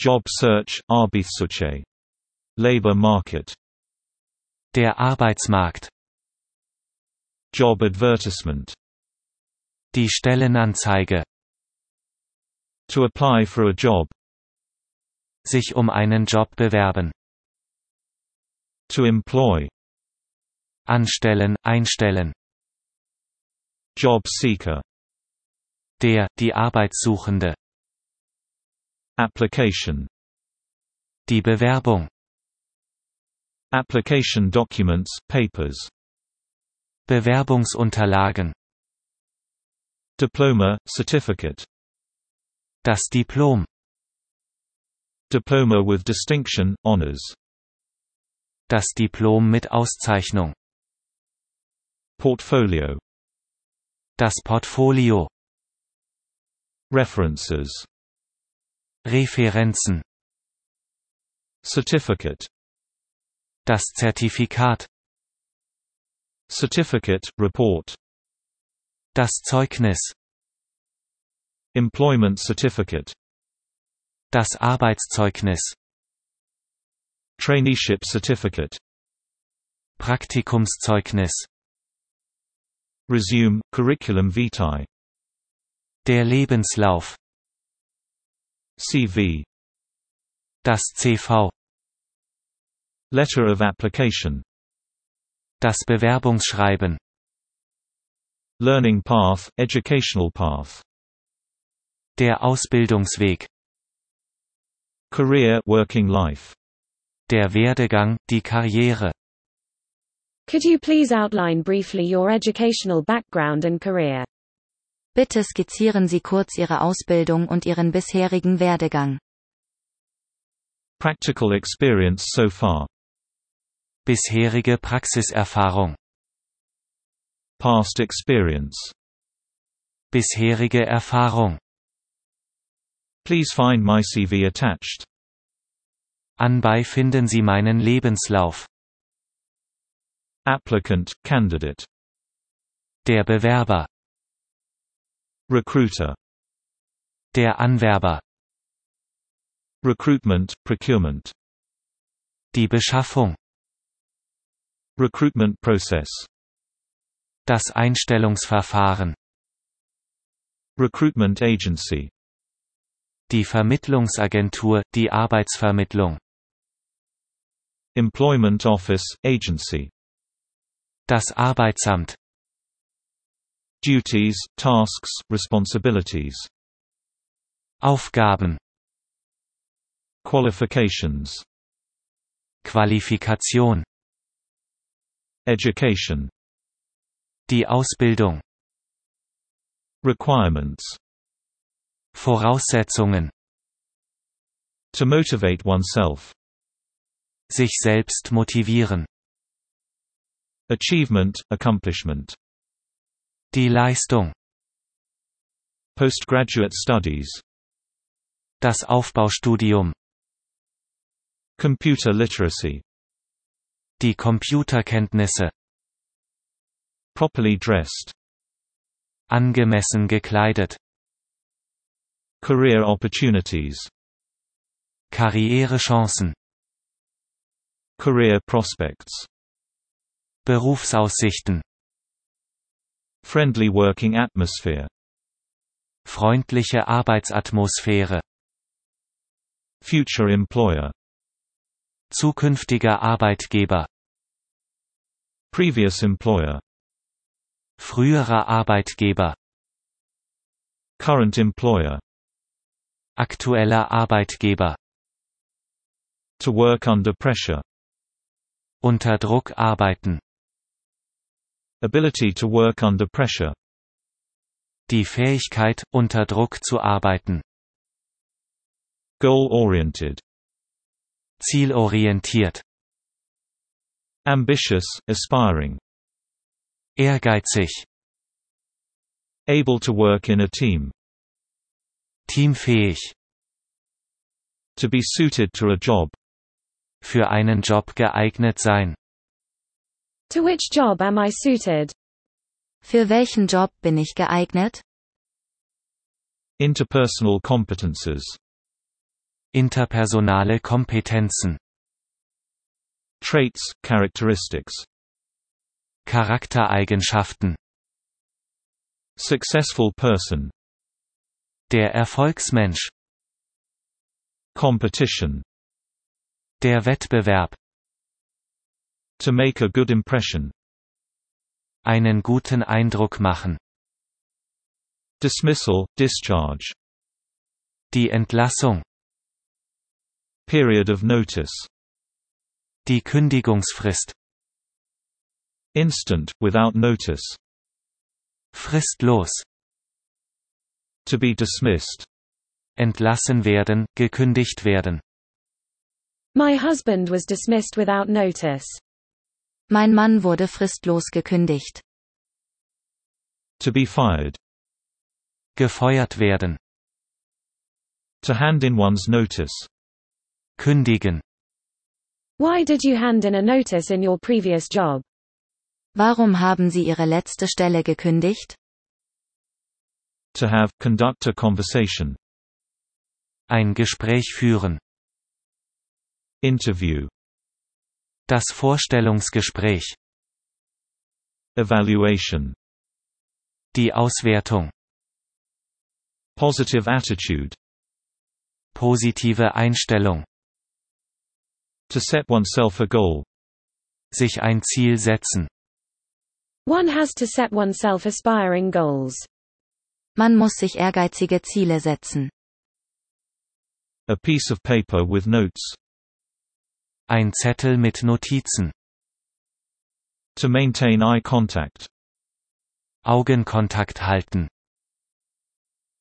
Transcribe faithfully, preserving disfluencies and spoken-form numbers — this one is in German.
Job search, Arbeitssuche. Labor market. Der Arbeitsmarkt. Job advertisement. Die Stellenanzeige. To apply for a job. Sich um einen Job bewerben. To employ. Anstellen, einstellen. Job seeker. Der, die Arbeitssuchende. Application. Die Bewerbung. Application documents, papers. Bewerbungsunterlagen. Diploma, certificate. Das Diplom. Diploma with distinction, honors. Das Diplom mit Auszeichnung. Portfolio. Das Portfolio. References. Referenzen. Certificate. Das Zertifikat. Certificate, report. Das Zeugnis. Employment certificate. Das Arbeitszeugnis. Traineeship certificate. Praktikumszeugnis. Resume, curriculum vitae. Der Lebenslauf. C V. Das C V. Letter of application. Das Bewerbungsschreiben. Learning path, educational path. Der Ausbildungsweg. Career, working life. Der Werdegang, die Karriere. Could you please outline briefly your educational background and career? Bitte skizzieren Sie kurz Ihre Ausbildung und Ihren bisherigen Werdegang. Practical experience so far. Bisherige Praxiserfahrung. Past experience. Bisherige Erfahrung. Please find my C V attached. Anbei finden Sie meinen Lebenslauf. Applicant, candidate. Der Bewerber. Recruiter. Der Anwerber. Recruitment, procurement. Die Beschaffung. Recruitment process. Das Einstellungsverfahren. Recruitment agency. Die Vermittlungsagentur, die Arbeitsvermittlung. Employment office, agency. Das Arbeitsamt. Duties, tasks, responsibilities. Aufgaben. Qualifications. Qualifikation. Education. Die Ausbildung. Requirements. Voraussetzungen. To motivate oneself. Sich selbst motivieren. Achievement, accomplishment. Die Leistung. Postgraduate studies. Das Aufbaustudium. Computer literacy. Die Computerkenntnisse. Properly dressed. Angemessen gekleidet. Career opportunities. Karrierechancen. Career prospects. Berufsaussichten. Friendly working atmosphere. Freundliche Arbeitsatmosphäre. Future employer. Zukünftiger Arbeitgeber. Previous employer. Früherer Arbeitgeber. Current employer. Aktueller Arbeitgeber. To work under pressure. Unter Druck arbeiten. Ability to work under pressure. Die Fähigkeit, unter Druck zu arbeiten. Goal-oriented. Zielorientiert. Ambitious, aspiring. Ehrgeizig. Able to work in a team. Teamfähig. To be suited to a job. Für einen Job geeignet sein. To which job am I suited? Für welchen Job bin ich geeignet? Interpersonal competences. Interpersonale Kompetenzen. Traits, characteristics. Charaktereigenschaften. Successful person. Der Erfolgsmensch. Competition. Der Wettbewerb. To make a good impression. Einen guten Eindruck machen. Dismissal, discharge. Die Entlassung. Period of notice. Die Kündigungsfrist. Instant, without notice. Fristlos. To be dismissed. Entlassen werden, gekündigt werden. My husband was dismissed without notice. Mein Mann wurde fristlos gekündigt. To be fired. Gefeuert werden. To hand in one's notice. Kündigen. Why did you hand in a notice in your previous job? Warum haben Sie Ihre letzte Stelle gekündigt? To have, conduct a conversation. Ein Gespräch führen. Interview. Das Vorstellungsgespräch. Evaluation. Die Auswertung. Positive attitude. Positive Einstellung. To set oneself a goal. Sich ein Ziel setzen. One has to set oneself aspiring goals. Man muss sich ehrgeizige Ziele setzen. A piece of paper with notes. Ein Zettel mit Notizen. To maintain eye contact. Augenkontakt halten.